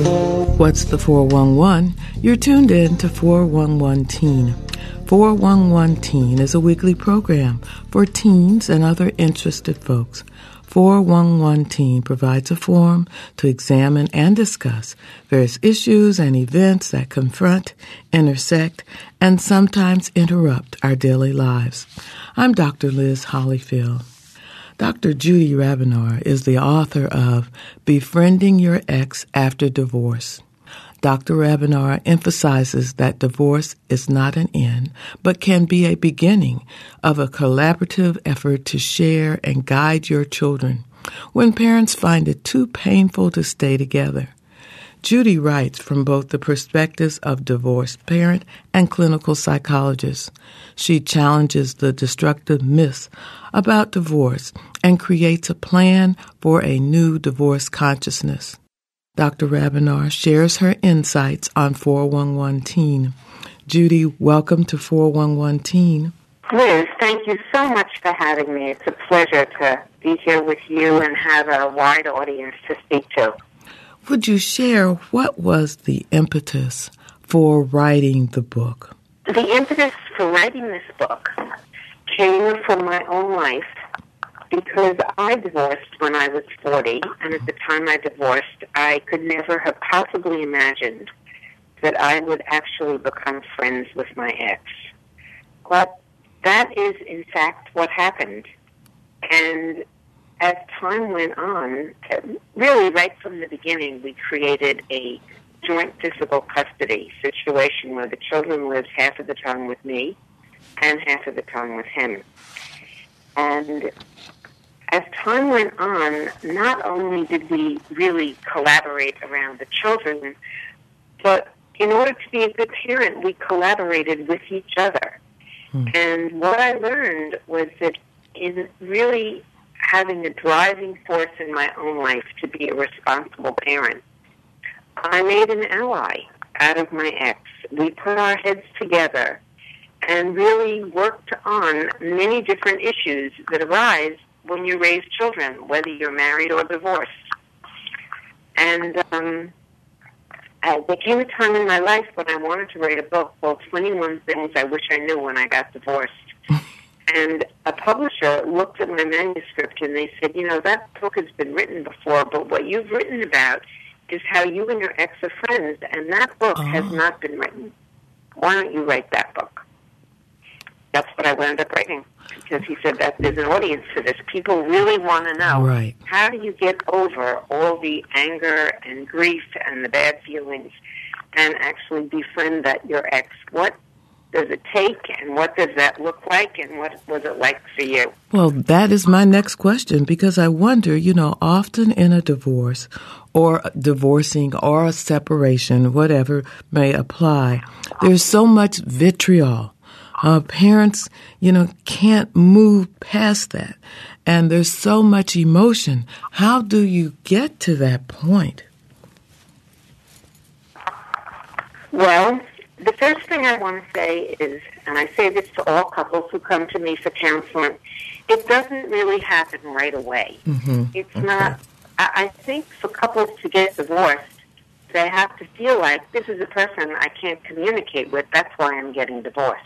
What's the 411? You're tuned in to 411 Teen. 411 Teen is a weekly program for teens and other interested folks. 411 Teen provides a forum to examine and discuss various issues and events that confront, intersect, and sometimes interrupt our daily lives. I'm Dr. Liz Hollyfield. Dr. Judy Rabenar is the author of Befriending Your Ex After Divorce. Dr. Rabenar emphasizes that divorce is not an end, but can be a beginning of a collaborative effort to share and guide your children when parents find it too painful to stay together. Judy writes from both the perspectives of divorced parent and clinical psychologist. She challenges the destructive myths about divorce and creates a plan for a new divorce consciousness. Dr. Rabenar shares her insights on 411 Teen. Judy, welcome to 411 Teen. Liz, thank you so much for having me. It's a pleasure to be here with you and have a wide audience to speak to. Would you share what was the impetus for writing the book? The impetus for writing this book came from my own life because I divorced when I was 40, and at the time I divorced, I could never have possibly imagined that I would actually become friends with my ex. But that is, in fact, what happened. And as time went on, really right from the beginning, we created a joint physical custody situation where the children lived half of the time with me and half of the time with him. And as time went on, not only did we really collaborate around the children, but in order to be a good parent, we collaborated with each other. And what I learned was that in really having a driving force in my own life to be a responsible parent, I made an ally out of my ex. We put our heads together and really worked on many different issues that arise when you raise children, whether you're married or divorced. And there came a time in my life when I wanted to write a book called 21 Things I Wish I Knew When I Got Divorced. And a publisher looked at my manuscript and they said, you know, that book has been written before, but what you've written about is how you and your ex are friends, and that book has not been written. Why don't you write that book? That's what I wound up writing, because he said that there's an audience for this. People really want to know, how do you get over all the anger and grief and the bad feelings and actually befriend your ex? What does it take, and what does that look like, and what was it like for you? Well, that is my next question, because I wonder, you know, often in a divorce or divorcing or a separation, whatever may apply, there's so much vitriol. Parents, you know, can't move past that. And there's so much emotion. How do you get to that point? Well, the first thing I want to say is, and I say this to all couples who come to me for counseling, it doesn't really happen right away. It's not, I think for couples to get divorced, they have to feel like this is a person I can't communicate with, that's why I'm getting divorced.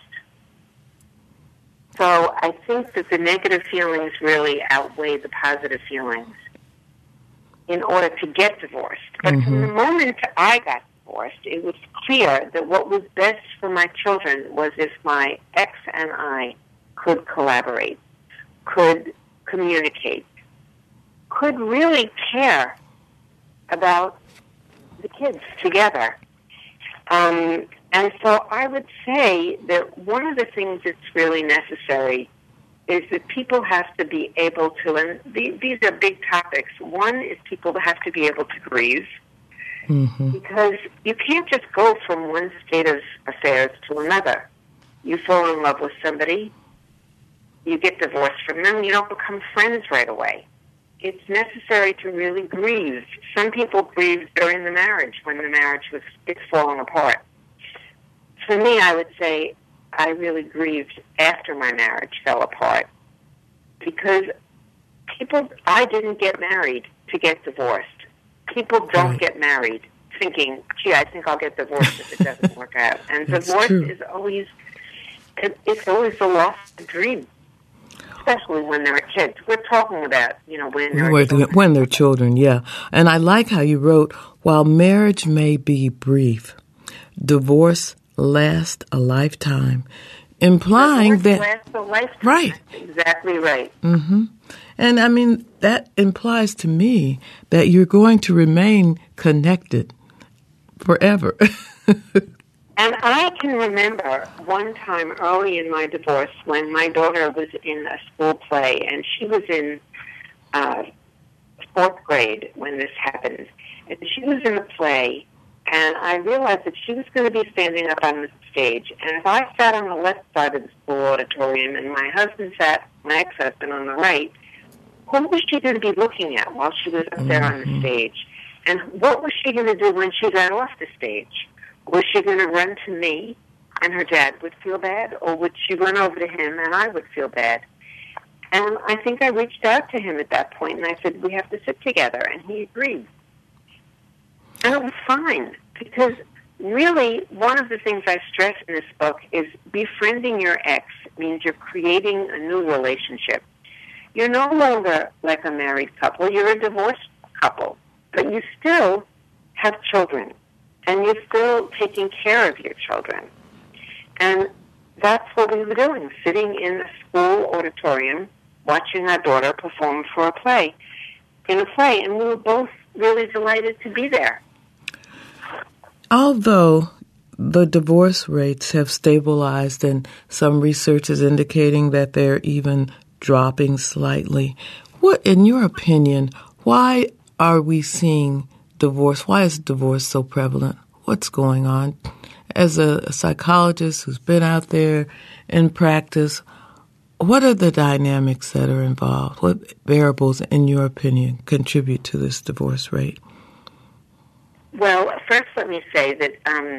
So I think that the negative feelings really outweigh the positive feelings in order to get divorced. But from the moment I got divorced, it was clear that what was best for my children was if my ex and I could collaborate, could communicate, could really care about the kids together. And so I would say that one of the things that's really necessary is that people have to be able to, and these are big topics. One is people have to be able to grieve, because you can't just go from one state of affairs to another. You fall in love with somebody, you get divorced from them, you don't become friends right away. It's necessary to really grieve. Some people grieve during the marriage when the marriage is falling apart. For me, I would say I really grieved after my marriage fell apart, because I didn't get married to get divorced. People don't get married thinking, gee, I think I'll get divorced if it doesn't work out. And divorce is always, it's always a lost dream, especially when they're kids. We're talking about, when they're children, yeah. And I like how you wrote, while marriage may be brief, divorce lasts a lifetime, implying that... lasts a lifetime. Right. That's exactly right. Mm-hmm. And, I mean, that implies to me that you're going to remain connected forever. And I can remember one time early in my divorce when my daughter was in a school play, and she was in fourth grade when this happened. And she was in the play, and I realized that she was going to be standing up on the stage. And if I sat on the left side of the school auditorium and my ex-husband on the right, who was she going to be looking at while she was up there on the stage? And what was she going to do when she got off the stage? Was she going to run to me and her dad would feel bad? Or would she run over to him and I would feel bad? And I think I reached out to him at that point and I said, we have to sit together. And he agreed. And it was fine, because really one of the things I stress in this book is befriending your ex means you're creating a new relationship. You're no longer like a married couple, you're a divorced couple, but you still have children, and you're still taking care of your children. And that's what we were doing, sitting in a school auditorium, watching our daughter perform for a play, and we were both really delighted to be there. Although the divorce rates have stabilized and some research is indicating that they're even dropping slightly, what, in your opinion, why are we seeing divorce? Why is divorce so prevalent? What's going on? As a psychologist who's been out there in practice, what are the dynamics that are involved? What variables, in your opinion, contribute to this divorce rate? Well, first let me say that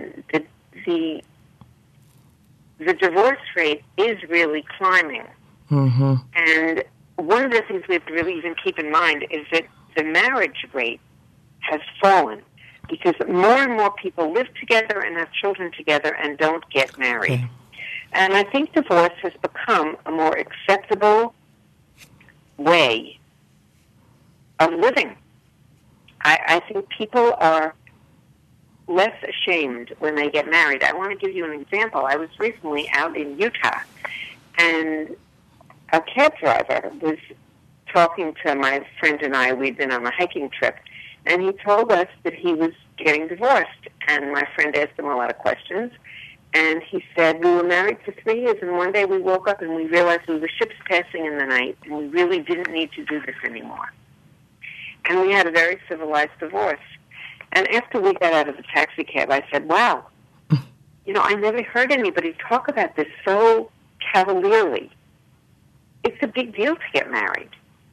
the divorce rate is really climbing. Mm-hmm. And one of the things we have to really even keep in mind is that the marriage rate has fallen because more and more people live together and have children together and don't get married. Okay. And I think divorce has become a more acceptable way of living. I think people are less ashamed when they get married. I want to give you an example. I was recently out in Utah, and a cab driver was talking to my friend and I. We'd been on a hiking trip, and he told us that he was getting divorced. And my friend asked him a lot of questions, and he said, we were married for 3 years, and one day we woke up and we realized we were ships passing in the night, and we really didn't need to do this anymore. And we had a very civilized divorce. And after we got out of the taxi cab, I said, wow, I never heard anybody talk about this so cavalierly. It's a big deal to get married.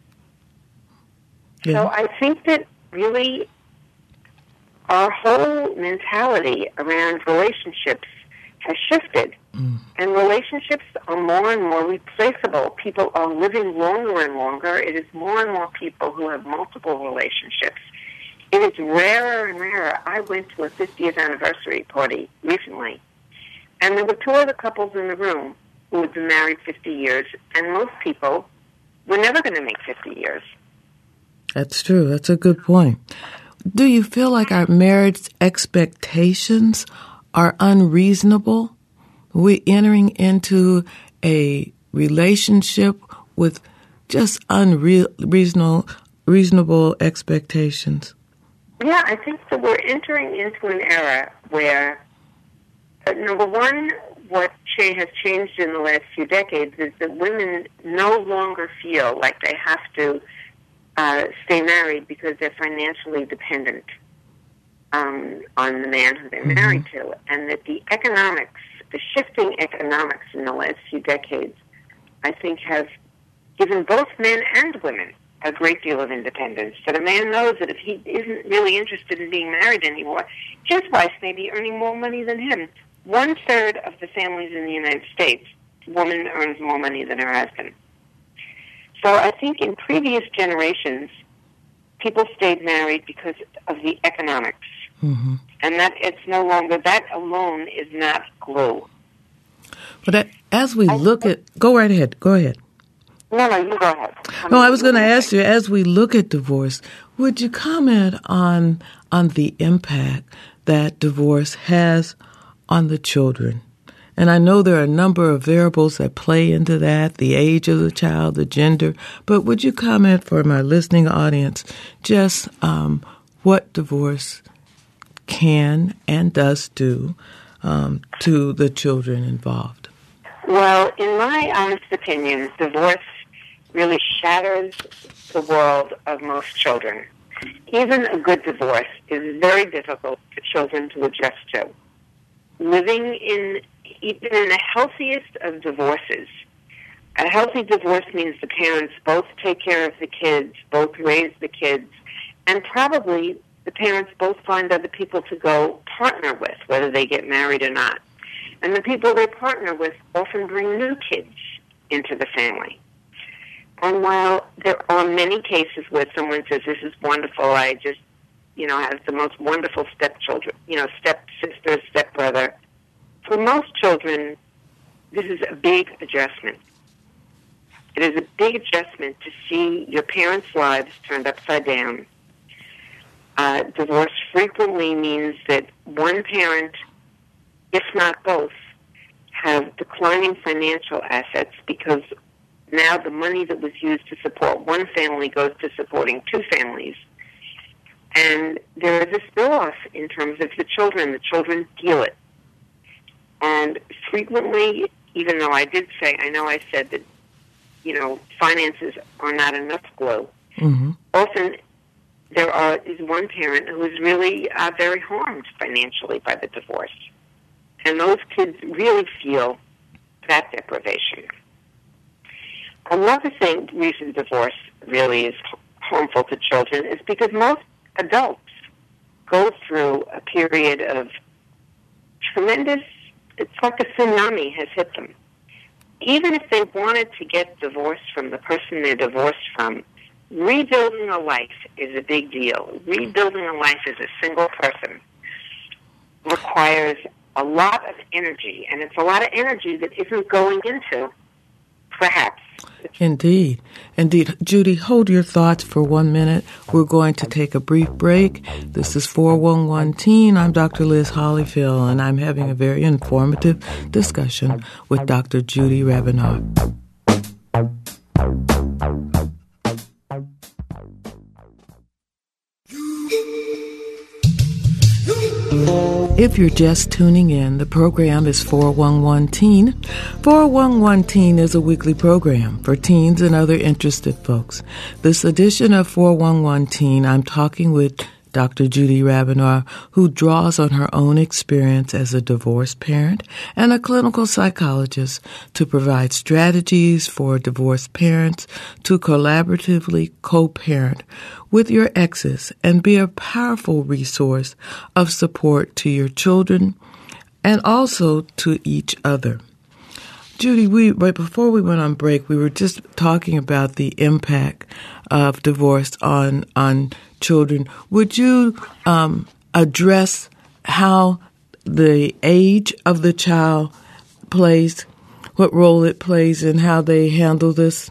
Yeah. So I think that really our whole mentality around relationships has shifted. And relationships are more and more replaceable. People are living longer and longer. It is more and more people who have multiple relationships. It is rarer and rarer. I went to a 50th anniversary party recently, and there were 2 other couples in the room who had been married 50 years, and most people were never going to make 50 years. That's true. That's a good point. Do you feel like our marriage expectations are unreasonable? We're entering into a relationship with just unreasonable expectations. Yeah, I think that we're entering into an era where, number one, what has changed in the last few decades is that women no longer feel like they have to stay married because they're financially dependent on the man who they're married to, and that the shifting economics in the last few decades, I think, have given both men and women a great deal of independence. That a man knows that if he isn't really interested in being married anymore, his wife may be earning more money than him. 1/3 of the families in the United States, woman earns more money than her husband. So I think in previous generations, people stayed married because of the economics. Mm-hmm. And that it's no longer, that alone is not glue. But as we look at, go right ahead. Go ahead. No, you go ahead. No, I was going to ask you, as we look at divorce, would you comment on the impact that divorce has on the children? And I know there are a number of variables that play into that, the age of the child, the gender, but would you comment for my listening audience just what divorce can and does do to the children involved? Well, in my honest opinion, divorce really shatters the world of most children. Even a good divorce is very difficult for children to adjust to. Living even in the healthiest of divorces, a healthy divorce means the parents both take care of the kids, both raise the kids, and probably the parents both find other people to go partner with, whether they get married or not. And the people they partner with often bring new kids into the family. And while there are many cases where someone says, this is wonderful, I just, have the most wonderful stepchildren, stepsister, stepbrother, for most children, this is a big adjustment. It is a big adjustment to see your parents' lives turned upside down. Divorce frequently means that one parent, if not both, have declining financial assets because now the money that was used to support one family goes to supporting two families. And there is a spill-off in terms of the children. The children feel it. And frequently, even though I said that, finances are not enough glue, mm-hmm. often is one parent who is really very harmed financially by the divorce. And those kids really feel that deprivation. Another reason divorce really is harmful to children is because most adults go through a period of tremendous, it's like a tsunami has hit them. Even if they wanted to get divorced from the person they're divorced from, rebuilding a life is a big deal. Rebuilding a life as a single person requires a lot of energy, and it's a lot of energy that isn't going into, perhaps. Indeed. Judy, hold your thoughts for 1 minute. We're going to take a brief break. This is 411 Teen. I'm Dr. Liz Hollyfield, and I'm having a very informative discussion with Dr. Judy Ravenel. If you're just tuning in, the program is 411 Teen. 411 Teen is a weekly program for teens and other interested folks. This edition of 411 Teen, I'm talking with Dr. Judy Ravenel, who draws on her own experience as a divorced parent and a clinical psychologist to provide strategies for divorced parents to collaboratively co-parent with your exes and be a powerful resource of support to your children and also to each other. Judy, right before we went on break, we were just talking about the impact of divorce on children. Would you address how the age of the child plays, what role it plays in how they handle this?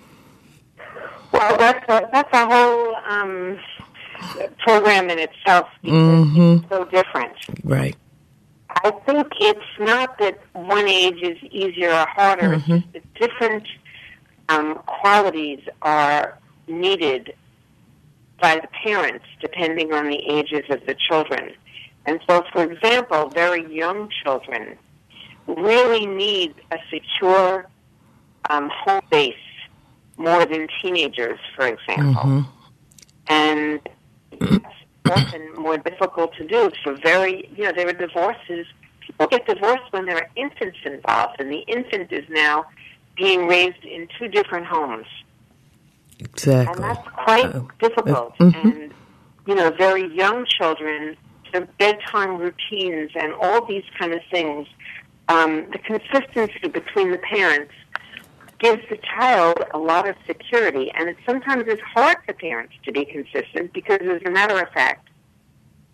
Well, that's a whole program in itself because mm-hmm. it's so different. Right. I think it's not that one age is easier or harder. Mm-hmm. It's just that different qualities are needed by the parents depending on the ages of the children. And so, for example, very young children really need a secure home base more than teenagers, for example. Mm-hmm. And it's often more difficult to do. So there are divorces. People get divorced when there are infants involved, and the infant is now being raised in two different homes. Exactly. And that's quite difficult. Mm-hmm. And, very young children, their bedtime routines and all these kind of things, the consistency between the parents gives the child a lot of security. And sometimes it's hard for parents to be consistent because, as a matter of fact,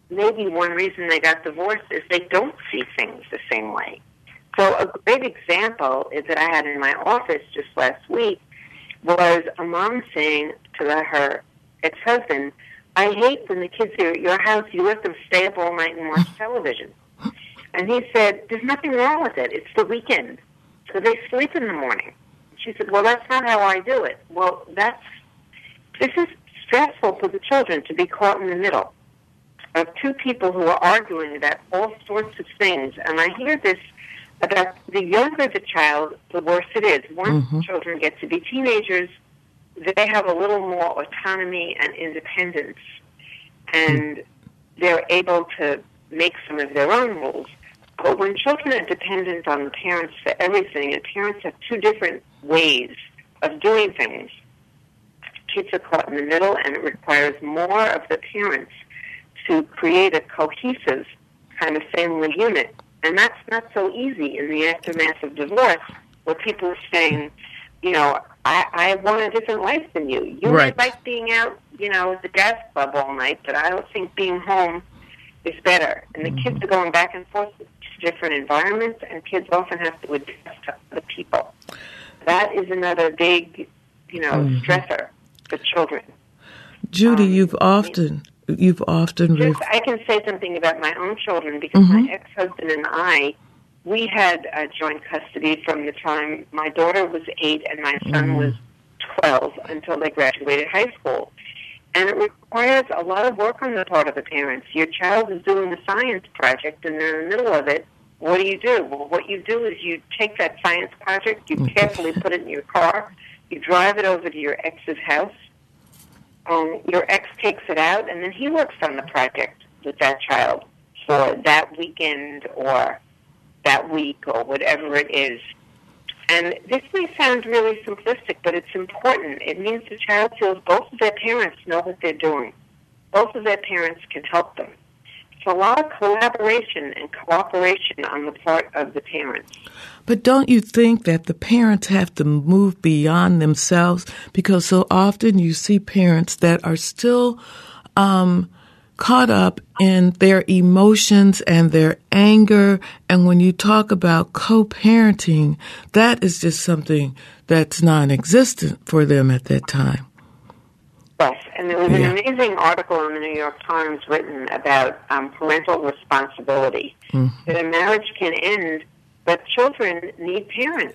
maybe one reason they got divorced is they don't see things the same way. So a great example is that I had in my office just last week was a mom saying to her ex-husband, I hate when the kids are at your house, you let them stay up all night and watch television. And he said, there's nothing wrong with it. It's the weekend. So they sleep in the morning. She said, well, that's not how I do it. Well, this is stressful for the children to be caught in the middle of two people who are arguing about all sorts of things. And I hear this about the younger the child, the worse it is. Once children get to be teenagers, they have a little more autonomy and independence, and they're able to make some of their own rules. But when children are dependent on the parents for everything, and parents have two different ways of doing things, kids are caught in the middle, and it requires more of the parents to create a cohesive kind of family unit. And that's not so easy in the aftermath of divorce, where people are saying, you know, I want a different life than you. You might like being out, you know, at the jazz club all night, but I don't think being home is better. And the kids are going back and forth to different environments, and kids often have to adjust to other people. That is another big, you know, stressor for children. Judy, you've often I can say something about my own children because my ex-husband and we had joint custody from the time my daughter was 8 and my son was 12 until they graduated high school. And it requires a lot of work on the part of the parents. Your child is doing a science project and they're in the middle of it. What do you do? Well, what you do is you take that science project, you carefully put it in your car, you drive it over to your ex's house, your ex takes it out, and then he works on the project with that child for that weekend or that week or whatever it is. And this may sound really simplistic, but it's important. It means the child feels both of their parents know what they're doing. Both of their parents can help them. It's a lot of collaboration and cooperation on the part of the parents. But don't you think that the parents have to move beyond themselves? Because so often you see parents that are still caught up in their emotions and their anger. And when you talk about co-parenting, that is just something that's non-existent for them at that time. Yes, and there was an amazing article in the New York Times written about parental responsibility. That a marriage can end, but children need parents.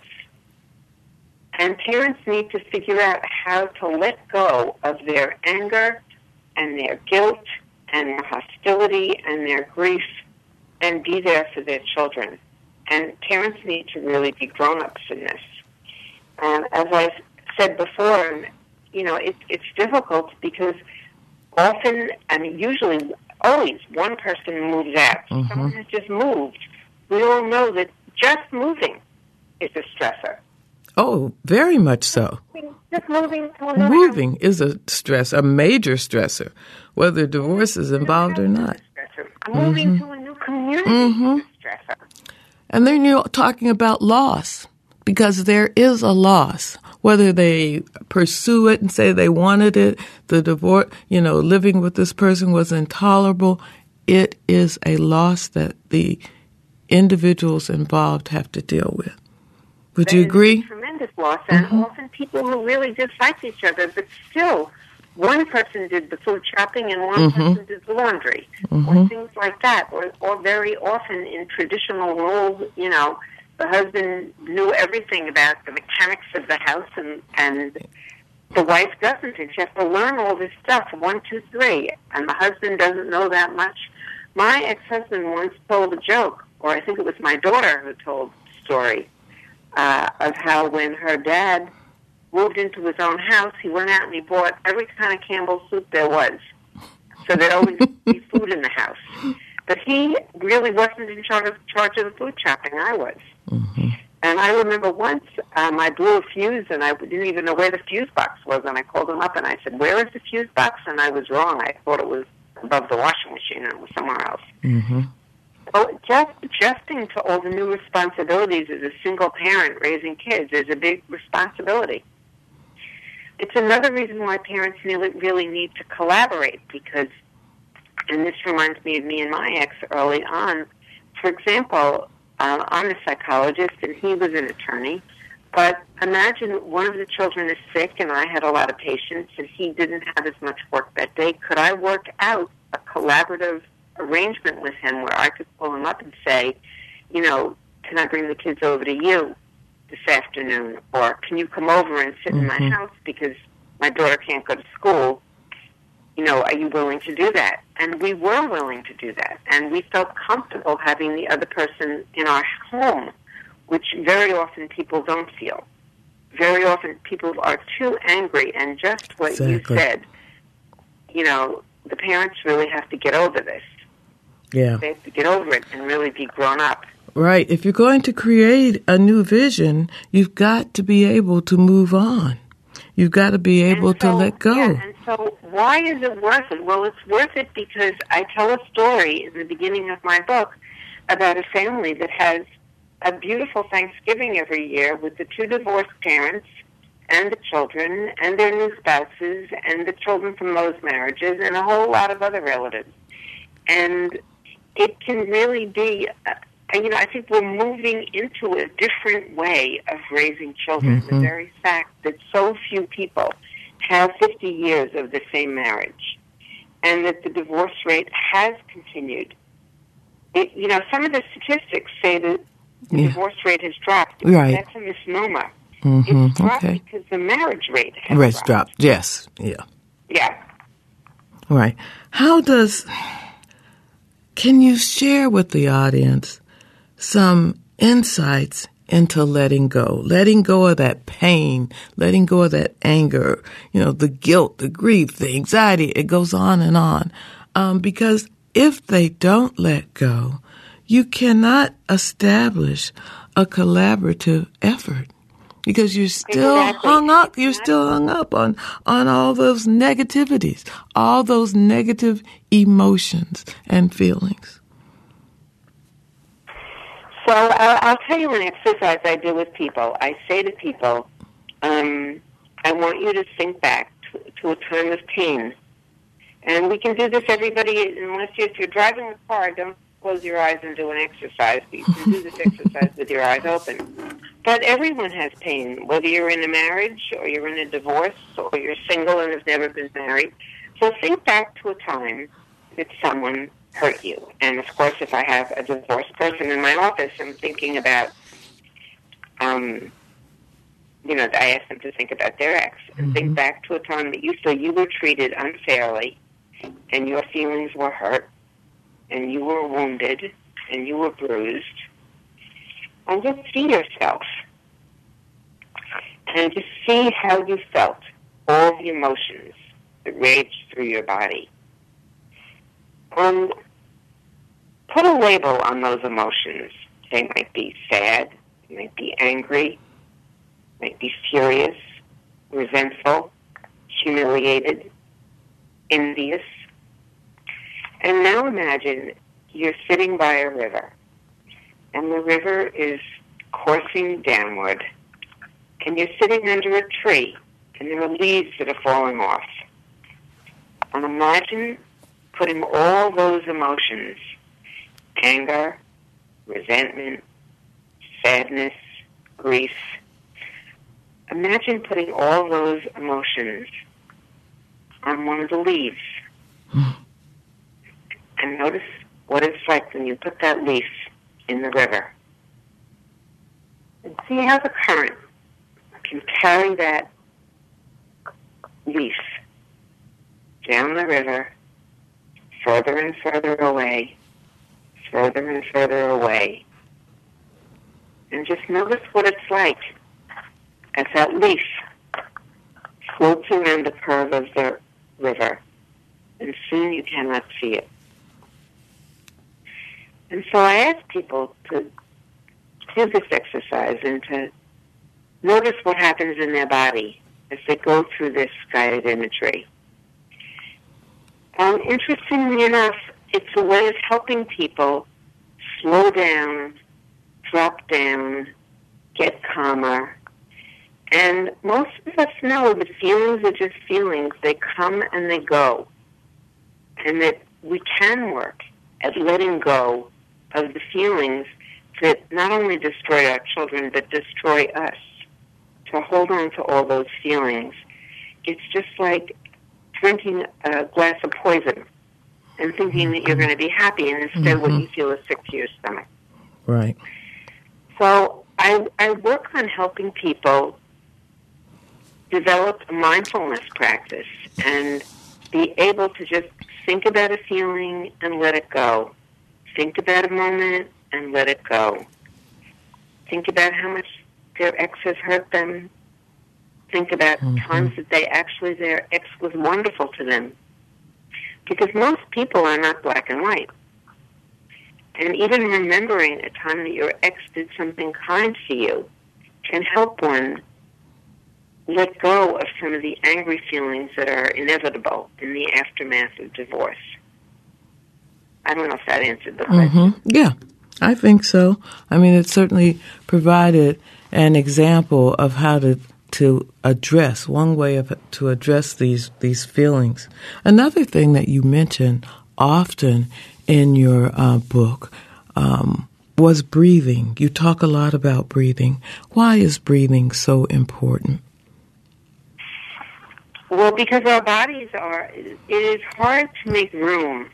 And parents need to figure out how to let go of their anger and their guilt and their hostility and their grief and be there for their children. And parents need to really be grown-ups in this. And as I said before, you know, it's difficult because often, I mean, usually, always, one person moves out. Someone has just moved. We all know that just moving is a stressor. Oh, very much so. Just moving to another Moving is a stress, a major stressor, whether divorce is involved or not. Moving to a new community is a stressor. And then you're talking about loss, because there is a loss. Whether they pursue it and say they wanted it, the divorce, you know, living with this person was intolerable, it is a loss that the individuals involved have to deal with. Would you agree? It's a tremendous loss, and often people who really dislike each other, but still, one person did the food shopping and one person did the laundry, or things like that, or very often in traditional roles, you know, the husband knew everything about the mechanics of the house, and the wife doesn't. And she has to learn all this stuff, 1, 2, 3, and the husband doesn't know that much. My ex-husband once told a joke, or I think it was my daughter who told the story, of how when her dad moved into his own house, he went out and he bought every kind of Campbell's soup there was. So there'd always be food in the house. But he really wasn't in charge of the food shopping. I was. And I remember once I blew a fuse and I didn't even know where the fuse box was. And I called him up and I said, "Where is the fuse box?" And I was wrong. I thought it was above the washing machine and it was somewhere else. So just adjusting to all the new responsibilities as a single parent raising kids is a big responsibility. It's another reason why parents really need to collaborate, because And this reminds me of me and my ex early on. For example, I'm a psychologist and he was an attorney. But imagine one of the children is sick and I had a lot of patience and he didn't have as much work that day. Could I work out a collaborative arrangement with him where I could pull him up and say, you know, can I bring the kids over to you this afternoon? Or can you come over and sit in my house because my daughter can't go to school? You know, are you willing to do that? And we were willing to do that. And we felt comfortable having the other person in our home, which very often people don't feel. Very often people are too angry, and just what you said, you know, the parents really have to get over this. Yeah. They have to get over it and really be grown up. Right. If you're going to create a new vision, you've got to be able to move on. You've got to be able to let go. Yeah, and so why is it worth it? Well, it's worth it because I tell a story in the beginning of my book about a family that has a beautiful Thanksgiving every year with the two divorced parents and the children and their new spouses and the children from those marriages and a whole lot of other relatives. And it can really be, you know, I think we're moving into a different way of raising children. The very fact that so few people have 50 years of the same marriage and that the divorce rate has continued. You know, some of the statistics say that the divorce rate has dropped. Right. That's a misnomer. It's dropped because the marriage rate has dropped. Yes. Yeah. Yeah. Right. Can you share with the audience some insights into letting go of that pain, letting go of that anger, you know, the guilt, the grief, the anxiety, it goes on and on. Because if they don't let go, you cannot establish a collaborative effort because you're still hung up. You're still hung up on all those negativities, all those negative emotions and feelings. So I'll tell you an exercise I do with people. I say to people, I want you to think back to a time of pain. And we can do this, everybody, unless if you're driving a car, don't close your eyes and do an exercise. But you can do this exercise with your eyes open. But everyone has pain, whether you're in a marriage or you're in a divorce or you're single and have never been married. So think back to a time that someone hurt you. And, of course, if I have a divorced person in my office, I'm thinking about, you know, I ask them to think about their ex and think back to a time that you feel you were treated unfairly and your feelings were hurt and you were wounded and you were bruised. And just see yourself and just see how you felt, all the emotions that raged through your body. And put a label on those emotions. They might be sad, they might be angry, might be furious, resentful, humiliated, envious. And now imagine you're sitting by a river, and the river is coursing downward, and you're sitting under a tree, and there are leaves that are falling off. And imagine putting all those emotions, anger, resentment, sadness, grief, imagine putting all those emotions on one of the leaves. And notice what it's like when you put that leaf in the river. And see how the current can carry that leaf down the river, further and further away, further and further away. And just notice what it's like as that leaf floats around the curve of the river, and soon you cannot see it. And so I ask people to do this exercise and to notice what happens in their body as they go through this guided imagery. And interestingly enough, it's a way of helping people slow down, drop down, get calmer. And most of us know that feelings are just feelings. They come and they go. And that we can work at letting go of the feelings that not only destroy our children, but destroy us. To hold on to all those feelings, it's just like drinking a glass of poison and thinking that you're going to be happy, and instead what you feel is sick to your stomach. Right. So I work on helping people develop a mindfulness practice and be able to just think about a feeling and let it go. Think about a moment and let it go. Think about how much their ex has hurt them. Think about times that their ex was wonderful to them. Because most people are not black and white. And even remembering a time that your ex did something kind to you can help one let go of some of the angry feelings that are inevitable in the aftermath of divorce. I don't know if that answered the question. Yeah, I think so. I mean, it certainly provided an example of how to address, one way to address these feelings. Another thing that you mentioned often in your book was breathing. You talk a lot about breathing. Why is breathing so important? Well, because our bodies it is hard to make room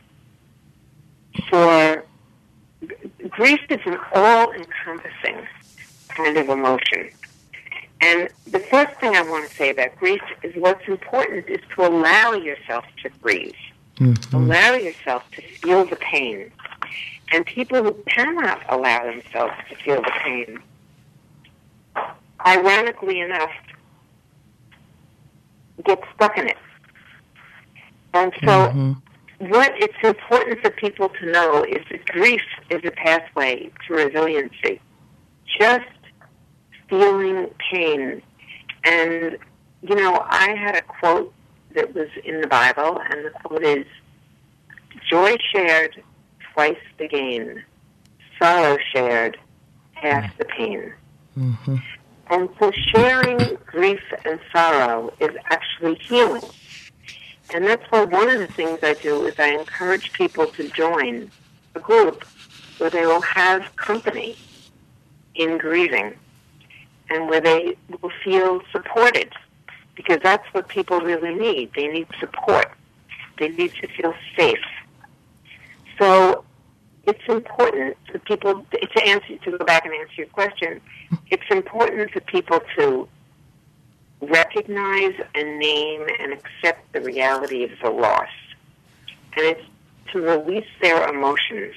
for, grief is an all-encompassing kind of emotion. And the first thing I want to say about grief is what's important is to allow yourself to breathe. Allow yourself to feel the pain. And people who cannot allow themselves to feel the pain, ironically enough, get stuck in it. And so what it's important for people to know is that grief is a pathway to resiliency. Just feeling pain. And, you know, I had a quote that was in the Bible, and the quote is, "Joy shared, twice the gain. Sorrow shared, half the pain." And so sharing grief and sorrow is actually healing. And that's why one of the things I do is I encourage people to join a group where they will have company in grieving and where they will feel supported, because that's what people really need. They need support. They need to feel safe. So it's important for people, to go back and answer your question, it's important for people to recognize and name and accept the reality of the loss. And it's to release their emotions.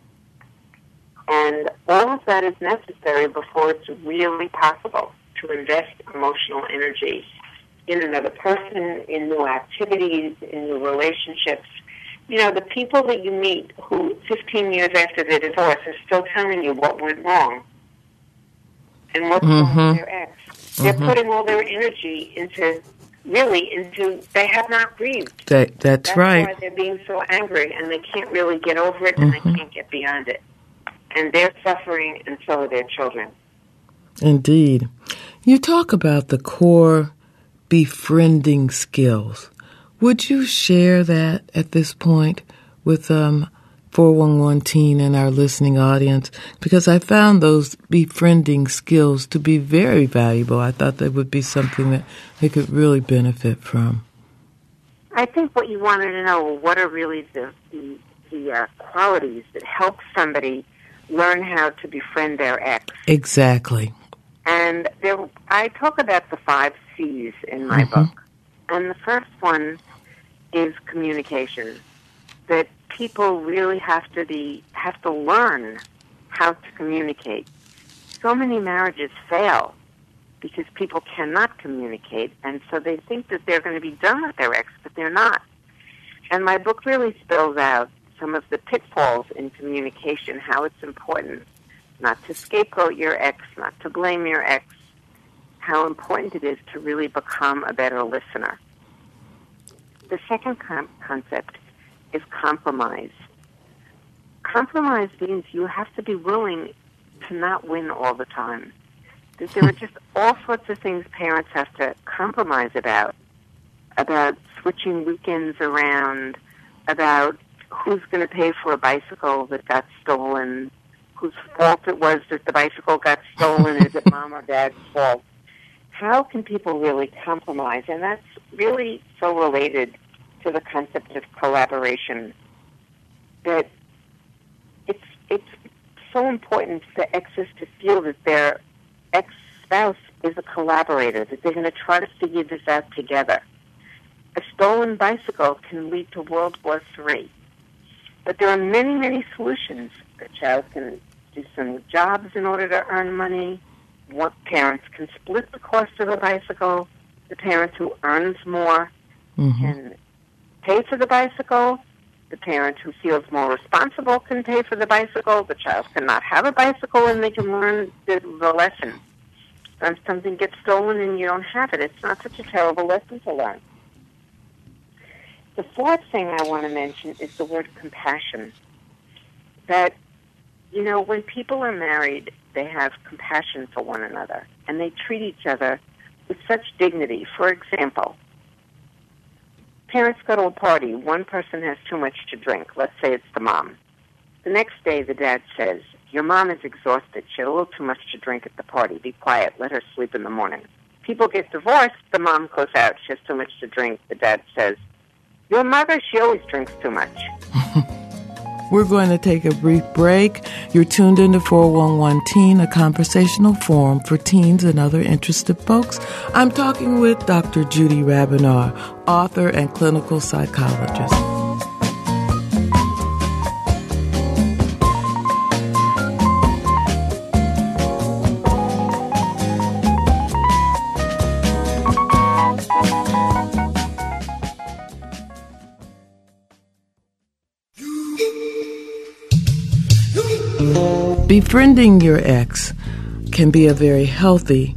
And all of that is necessary before it's really possible to invest emotional energy in another person, in new activities, in new relationships. You know, the people that you meet who 15 years after their divorce are still telling you what went wrong and what's wrong with their ex. They're putting all their energy into, they have not grieved. That's right. That's why they're being so angry, and they can't really get over it, and they can't get beyond it. And they're suffering, and so are their children. Indeed. You talk about the core befriending skills. Would you share that at this point with 411 Teen and our listening audience? Because I found those befriending skills to be very valuable. I thought that would be something that they could really benefit from. I think what you wanted to know, what are really the qualities that help somebody learn how to befriend their ex. Exactly. And I talk about the 5 C's in my book. And the first one is communication. That people really have to learn how to communicate. So many marriages fail because people cannot communicate, and so they think that they're going to be done with their ex, but they're not. And my book really spells out some of the pitfalls in communication, how it's important not to scapegoat your ex, not to blame your ex, how important it is to really become a better listener. The second concept is compromise. Compromise means you have to be willing to not win all the time. There are just all sorts of things parents have to compromise about switching weekends around, about who's going to pay for a bicycle that got stolen, whose fault it was that the bicycle got stolen, is it mom or dad's fault? How can people really compromise? And that's really so related to the concept of collaboration, that it's so important for exes to feel that their ex-spouse is a collaborator, that they're going to try to figure this out together. A stolen bicycle can lead to World War III. But there are many, many solutions. The child can do some jobs in order to earn money. One parents can split the cost of a bicycle. The parent who earns more can pay for the bicycle. The parent who feels more responsible can pay for the bicycle. The child cannot have a bicycle, and they can learn the lesson. When something gets stolen and you don't have it, it's not such a terrible lesson to learn. The fourth thing I want to mention is the word compassion. That, you know, when people are married, they have compassion for one another, and they treat each other with such dignity. For example, parents go to a party. One person has too much to drink. Let's say it's the mom. The next day, the dad says, "Your mom is exhausted. She had a little too much to drink at the party. Be quiet. Let her sleep in the morning." People get divorced. The mom goes out. She has too much to drink. The dad says, "Your mother, she always drinks too much." We're going to take a brief break. You're tuned into 411 Teen, a conversational forum for teens and other interested folks. I'm talking with Dr. Judy Rabenar, author and clinical psychologist. Befriending your ex can be a very healthy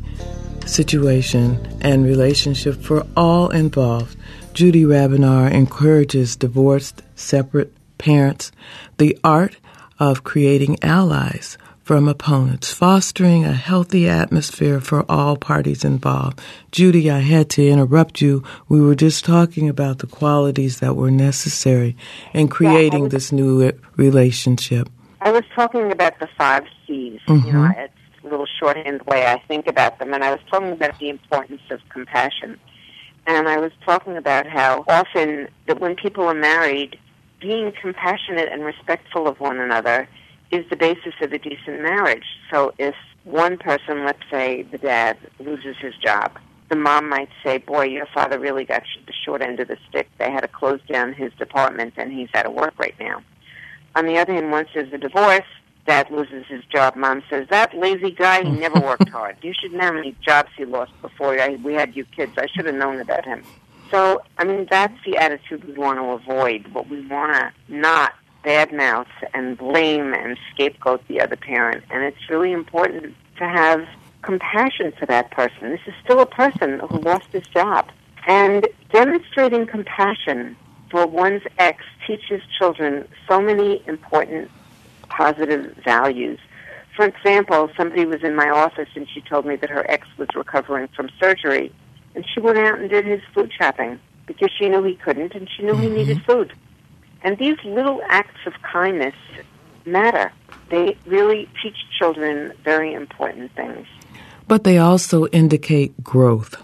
situation and relationship for all involved. Judy Rabenar encourages divorced, separate parents the art of creating allies from opponents, fostering a healthy atmosphere for all parties involved. Judy, I had to interrupt you. We were just talking about the qualities that were necessary in creating this new relationship. I was talking about the 5 C's. You know, it's a little shorthand way I think about them. And I was talking about the importance of compassion. And I was talking about how often that when people are married, being compassionate and respectful of one another is the basis of a decent marriage. So if one person, let's say the dad, loses his job, the mom might say, "Boy, your father really got the short end of the stick. They had to close down his department and he's out of work right now." On the other hand, once there's a divorce, dad loses his job. Mom says, "That lazy guy, he never worked hard. You should know how many jobs he lost before we had you kids. I should have known about him." So, I mean, that's the attitude we want to avoid. But we want to not badmouth and blame and scapegoat the other parent. And it's really important to have compassion for that person. This is still a person who lost his job. And demonstrating compassion for one's ex teaches children so many important positive values. For example, somebody was in my office and she told me that her ex was recovering from surgery, and she went out and did his food shopping because she knew he couldn't and she knew he needed food. And these little acts of kindness matter. They really teach children very important things. But they also indicate growth.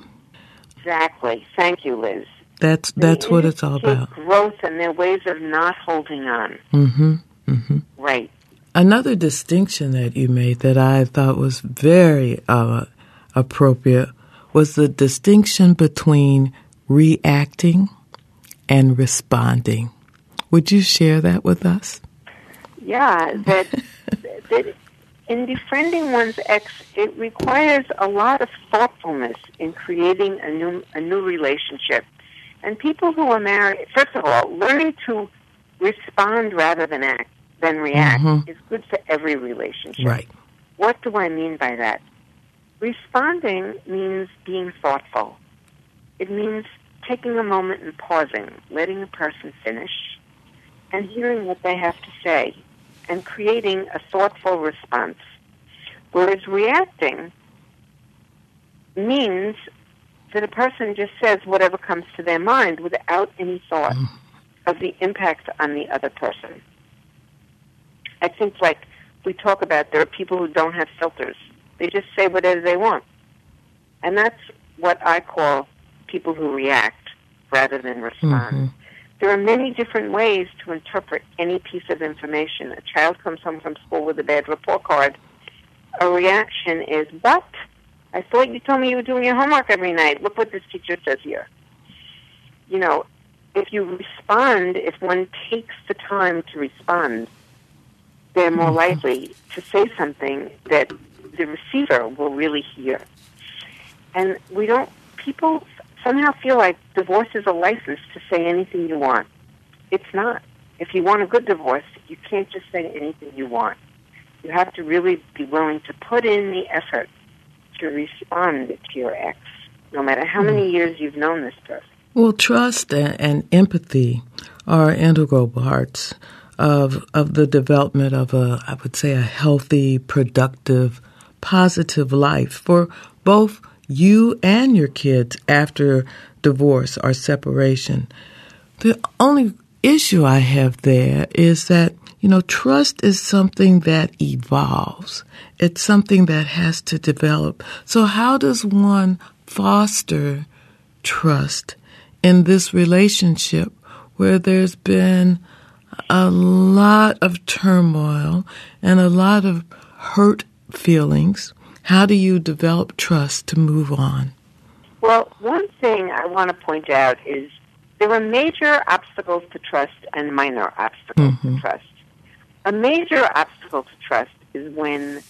Exactly. Thank you, Liz. That's what it's all about. Growth and their ways of not holding on. Right. Another distinction that you made that I thought was very appropriate was the distinction between reacting and responding. Would you share that with us? Yeah, that in befriending one's ex, it requires a lot of thoughtfulness in creating a new relationship. And people who are married, first of all, learning to respond rather than react is good for every relationship. Right. What do I mean by that? Responding means being thoughtful. It means taking a moment and pausing, letting a person finish, and hearing what they have to say, and creating a thoughtful response. Whereas reacting means that a person just says whatever comes to their mind without any thought. of the impact on the other person. I think, like we talk about, there are people who don't have filters. They just say whatever they want. And that's what I call people who react rather than respond. Mm-hmm. There are many different ways to interpret any piece of information. A child comes home from school with a bad report card. A reaction is, "What? I thought you told me you were doing your homework every night. Look what this teacher says here." You know, if you respond, if one takes the time to respond, they're more likely to say something that the receiver will really hear. And people somehow feel like divorce is a license to say anything you want. It's not. If you want a good divorce, you can't just say anything you want. You have to really be willing to put in the effort to respond to your ex, no matter how many years you've known this person. Well, trust and empathy are integral parts of the development of I would say, a healthy, productive, positive life for both you and your kids after divorce or separation. The only issue I have there is that, trust is something that evolves. It's something that has to develop. So how does one foster trust in this relationship where there's been a lot of turmoil and a lot of hurt feelings? How do you develop trust to move on? Well, one thing I want to point out is there are major obstacles to trust and minor obstacles to trust. A major obstacle to trust is when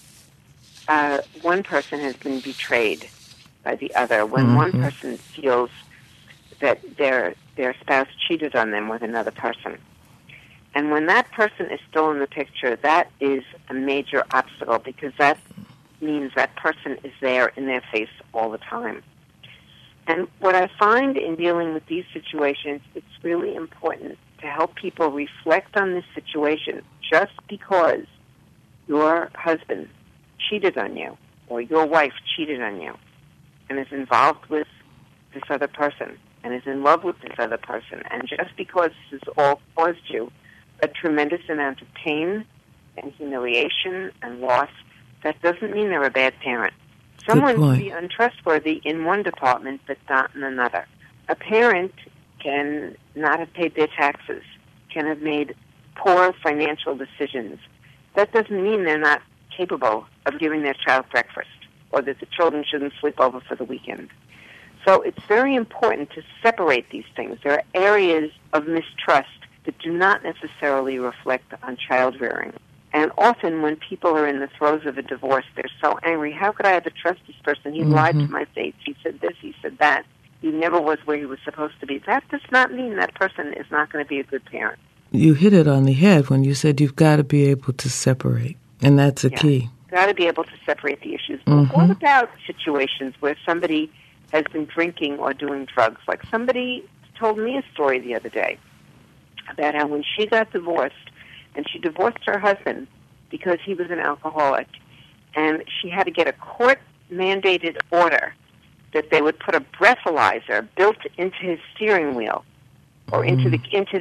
one person has been betrayed by the other, when one person feels that their spouse cheated on them with another person. And when that person is still in the picture, that is a major obstacle because that means that person is there in their face all the time. And what I find in dealing with these situations, it's really important to help people reflect on this situation. Just because your husband cheated on you or your wife cheated on you and is involved with this other person and is in love with this other person, and just because this has all caused you a tremendous amount of pain and humiliation and loss, that doesn't mean they're a bad parent. Someone can be untrustworthy in one department but not in another. A parent can not have paid their taxes, can have made poor financial decisions. That doesn't mean they're not capable of giving their child breakfast or that the children shouldn't sleep over for the weekend. So it's very important to separate these things. There are areas of mistrust that do not necessarily reflect on child rearing. And often when people are in the throes of a divorce, they're so angry. How could I ever trust this person? He lied to my face. He said this, he said that. He never was where he was supposed to be. That does not mean that person is not going to be a good parent. You hit it on the head when you said you've got to be able to separate, and that's a key. You've got to be able to separate the issues. But what about situations where somebody has been drinking or doing drugs? Like somebody told me a story the other day about how when she got divorced, and she divorced her husband because he was an alcoholic, and she had to get a court-mandated order that they would put a breathalyzer built into his steering wheel or into the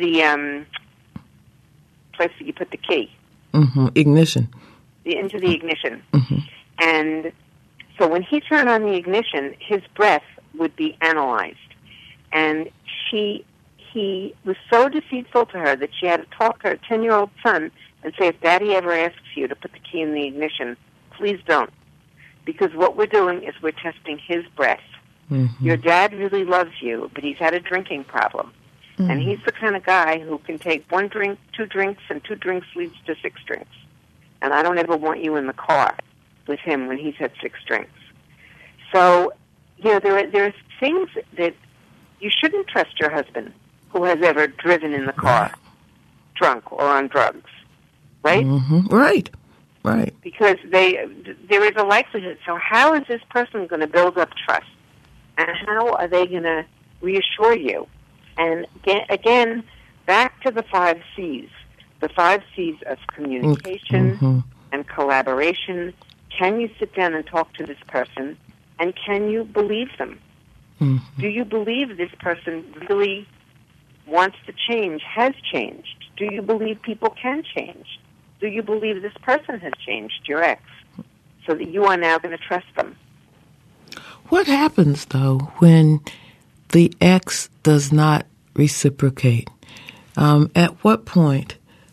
place that you put the key. Ignition. Into the ignition. And so when he turned on the ignition, his breath would be analyzed. And he was so deceitful to her that she had to talk to her 10-year-old son and say, if Daddy ever asks you to put the key in the ignition, please don't. Because what we're doing is we're testing his breath. Your dad really loves you, but he's had a drinking problem. And he's the kind of guy who can take 1 drink, 2 drinks, and 2 drinks leads to 6 drinks. And I don't ever want you in the car with him when he's had 6 drinks. So, there are things that you shouldn't trust your husband who has ever driven in the car drunk or on drugs, right? Right. Because there is a likelihood. So how is this person going to build up trust? And how are they going to reassure you? And again, back to the 5 C's. The 5 C's of communication and collaboration. Can you sit down and talk to this person? And can you believe them? Do you believe this person really wants to change has changed? Do you believe people can change? Do you believe this person has changed, your ex, so that you are now going to trust them? What happens, though, when the ex does not reciprocate? At what point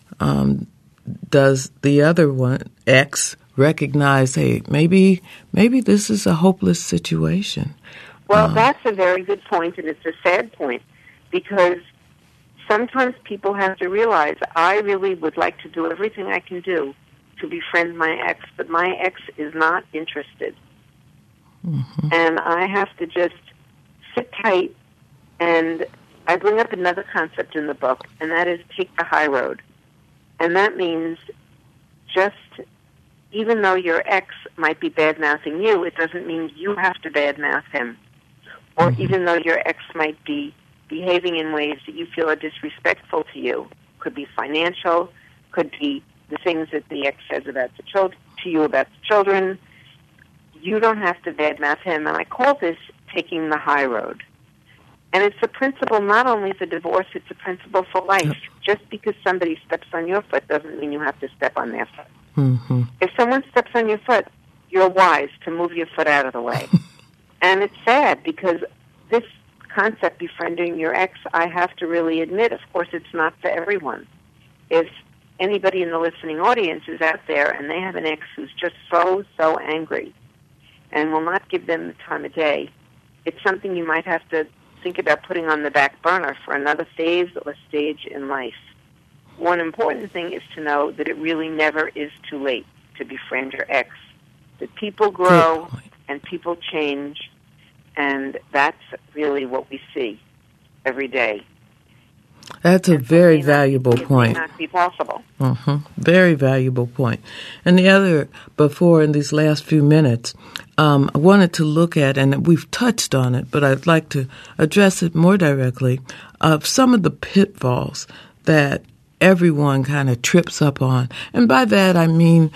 does the other one, ex, recognize, hey, maybe this is a hopeless situation? Well, that's a very good point, and it's a sad point, because sometimes people have to realize, I really would like to do everything I can do to befriend my ex, but my ex is not interested. Mm-hmm. And I have to just sit tight, and I bring up another concept in the book, and that is take the high road. And that means just, even though your ex might be bad-mouthing you, it doesn't mean you have to bad-mouth him. Or even though your ex might be behaving in ways that you feel are disrespectful to you, could be financial, could be the things that the ex says about the to you about the children, you don't have to badmouth him. And I call this taking the high road. And it's a principle not only for divorce, it's a principle for life. Yep. Just because somebody steps on your foot doesn't mean you have to step on their foot. Mm-hmm. If someone steps on your foot, you're wise to move your foot out of the way. And it's sad because this concept, befriending your ex, I have to really admit, of course, it's not for everyone. If anybody in the listening audience is out there and they have an ex who's just so angry and will not give them the time of day, it's something you might have to think about putting on the back burner for another phase or stage in life. One important thing is to know that it really never is too late to befriend your ex. That people grow and people change, and that's really what we see every day. That's a very valuable point. It may not be possible. Very valuable point. And the other, before in these last few minutes, I wanted to look at, and we've touched on it, but I'd like to address it more directly, of some of the pitfalls that everyone kind of trips up on. And by that I mean,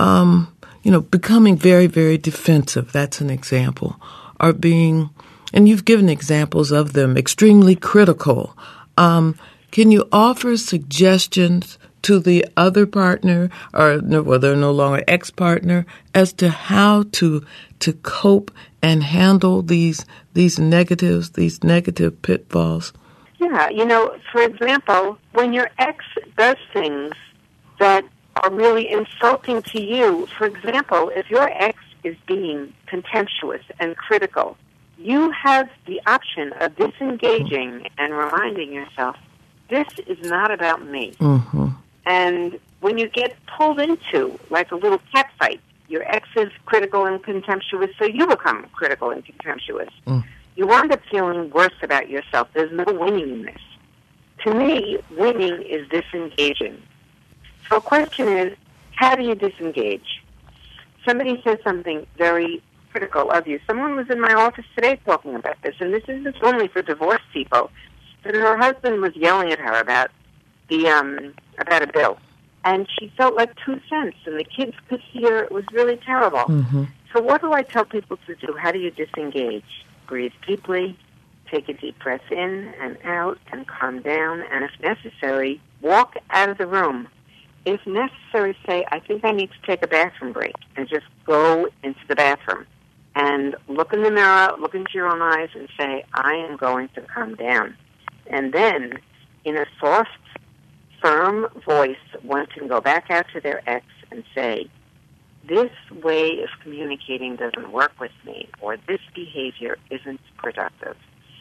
becoming very, very defensive. That's an example. Or being, and you've given examples of them, extremely critical. Can you offer suggestions to the other partner, or whether no longer ex-partner, as to how to cope and handle these negatives, these negative pitfalls? Yeah, for example, when your ex does things that are really insulting to you, for example, if your ex is being contemptuous and critical, you have the option of disengaging and reminding yourself, this is not about me. Mm-hmm. And when you get pulled into, like a little cat fight, your ex is critical and contemptuous, so you become critical and contemptuous. You wind up feeling worse about yourself. There's no winning in this. To me, winning is disengaging. So the question is, how do you disengage? Somebody says something very critical of you. Someone was in my office today talking about this, and this isn't only for divorced people, but her husband was yelling at her about about a bill. And she felt like 2 cents, and the kids could hear. It was really terrible. Mm-hmm. So what do I tell people to do? How do you disengage? Breathe deeply, take a deep breath in and out, and calm down. And if necessary, walk out of the room. If necessary, say, I think I need to take a bathroom break, and just go into the bathroom. And look in the mirror, look into your own eyes, and say, I am going to calm down. And then, in a soft, firm voice, one can go back out to their ex and say, this way of communicating doesn't work with me, or this behavior isn't productive.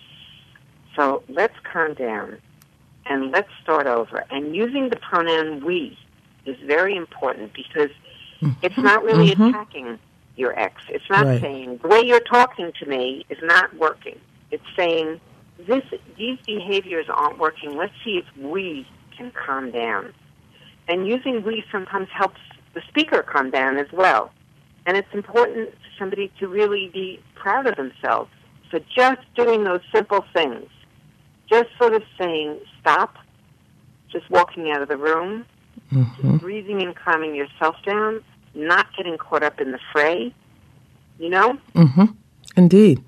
So let's calm down, and let's start over. And using the pronoun we is very important, because it's not really attacking your ex. It's not saying, the way you're talking to me is not working. It's saying, these behaviors aren't working. Let's see if we can calm down. And using we sometimes helps the speaker calm down as well. And it's important for somebody to really be proud of themselves for just doing those simple things. Just sort of saying, stop, just walking out of the room, just breathing and calming yourself down, not getting caught up in the fray, Indeed.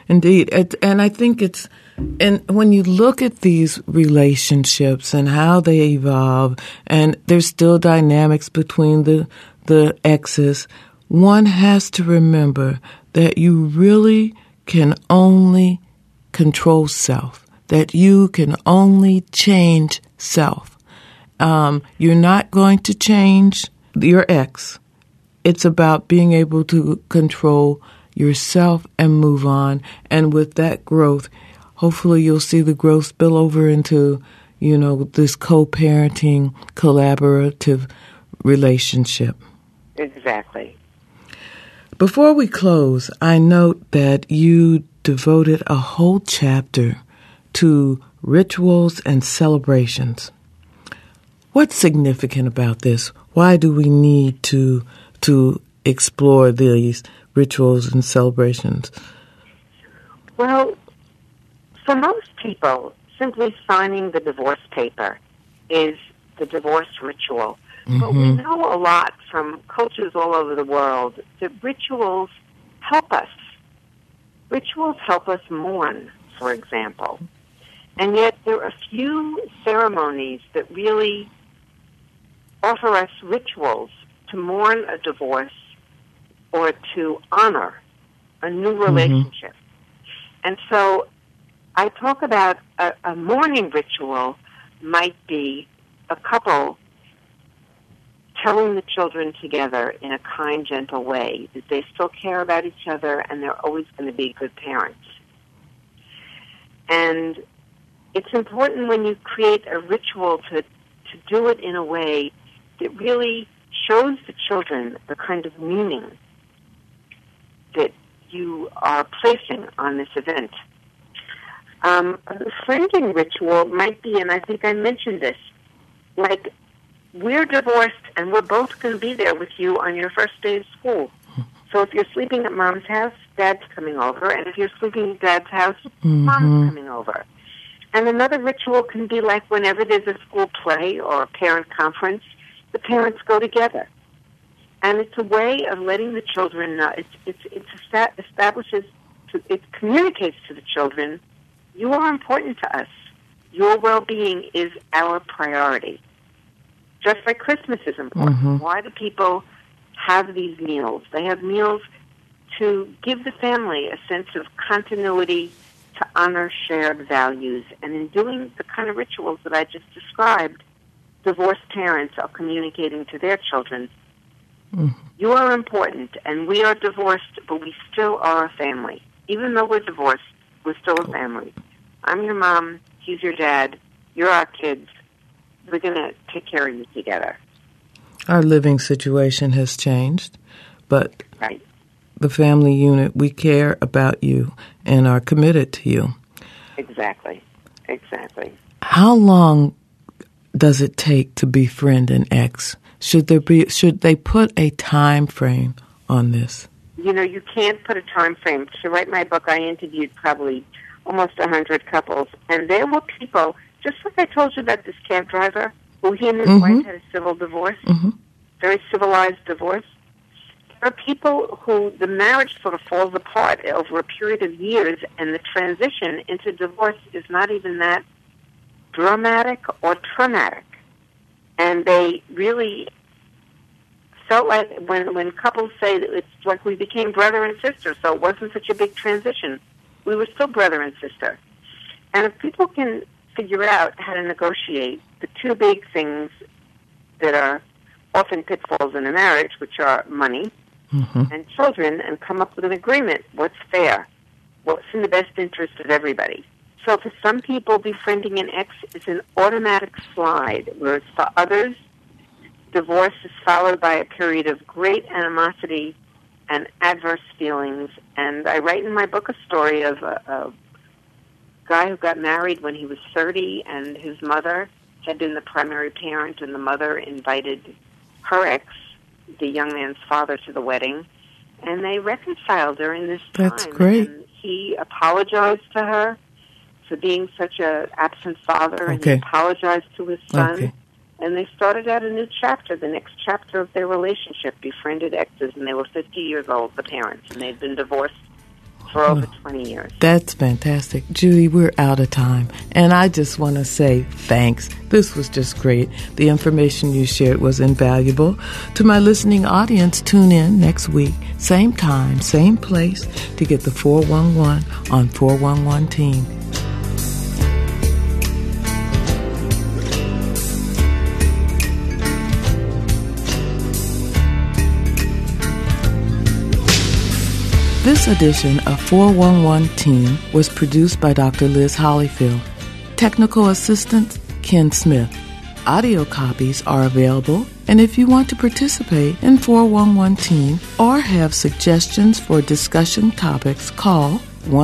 Indeed. And I think and when you look at these relationships and how they evolve, and there's still dynamics between the exes, one has to remember that you really can only control self, that you can only change self. You're not going to change your ex. It's about being able to control yourself and move on. And with that growth, hopefully you'll see the growth spill over into, this co-parenting, collaborative relationship. Exactly. Before we close, I note that you devoted a whole chapter to rituals and celebrations. What's significant about this? Why do we need to explore these rituals and celebrations? Well, for most people, simply signing the divorce paper is the divorce ritual. Mm-hmm. But we know a lot from cultures all over the world that rituals help us. Rituals help us mourn, for example. And yet there are few ceremonies that really offer us rituals to mourn a divorce or to honor a new relationship. Mm-hmm. And so I talk about a mourning ritual might be a couple telling the children together in a kind, gentle way that they still care about each other and they're always going to be good parents. And it's important when you create a ritual to do it in a way that really shows the children the kind of meaning that you are placing on this event. A befriending ritual might be, and I think I mentioned this, like, we're divorced and we're both going to be there with you on your first day of school. So if you're sleeping at Mom's house, Dad's coming over. And if you're sleeping at Dad's house, mm-hmm. Mom's coming over. And another ritual can be like whenever there's a school play or a parent conference, the parents go together. And it's a way of letting the children know. It communicates to the children, you are important to us. Your well-being is our priority. Just like Christmas is important. Mm-hmm. Why do people have these meals? They have meals to give the family a sense of continuity, to honor shared values. And in doing the kind of rituals that I just described, divorced parents are communicating to their children, you are important, and we are divorced, but we still are a family. Even though we're divorced, we're still a family. I'm your mom, he's your dad, you're our kids. We're going to take care of you together. Our living situation has changed, but right. The family unit, we care about you and are committed to you. Exactly. How long does it take to befriend an ex? Should they put a time frame on this? You can't put a time frame. To write my book, I interviewed probably almost 100 couples, and there were people, just like I told you about this cab driver, who he and his mm-hmm. wife had a civil divorce, mm-hmm. very civilized divorce. There are people who the marriage sort of falls apart over a period of years, and the transition into divorce is not even that dramatic or traumatic. And they really felt like when couples say that it's like we became brother and sister, so it wasn't such a big transition. We were still brother and sister. And if people can figure out how to negotiate the two big things that are often pitfalls in a marriage, which are money mm-hmm. and children, and come up with an agreement, what's fair, what's in the best interest of everybody. So for some people, befriending an ex is an automatic slide, whereas for others, divorce is followed by a period of great animosity and adverse feelings. And I write in my book a story of a guy who got married when he was 30, and his mother had been the primary parent, and the mother invited her ex, the young man's father, to the wedding, and they reconciled during this time. That's great. And he apologized to her for being such an absent father, and he apologized to his son. Okay. And they started out a new chapter, the next chapter of their relationship, befriended exes, and they were 50 years old, the parents, and they'd been divorced for over 20 years. That's fantastic. Judy, we're out of time. And I just want to say thanks. This was just great. The information you shared was invaluable. To my listening audience, tune in next week, same time, same place, to get the 411 on 411 Teen. This edition of 411 Teen was produced by Dr. Liz Hollyfield. Technical assistant, Ken Smith. Audio copies are available, and if you want to participate in 411 Teen or have suggestions for discussion topics, call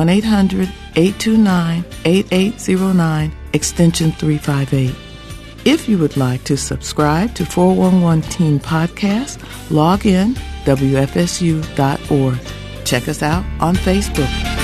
1-800-829-8809, extension 358. If you would like to subscribe to 411 Teen Podcast, log in WFSU.org. Check us out on Facebook.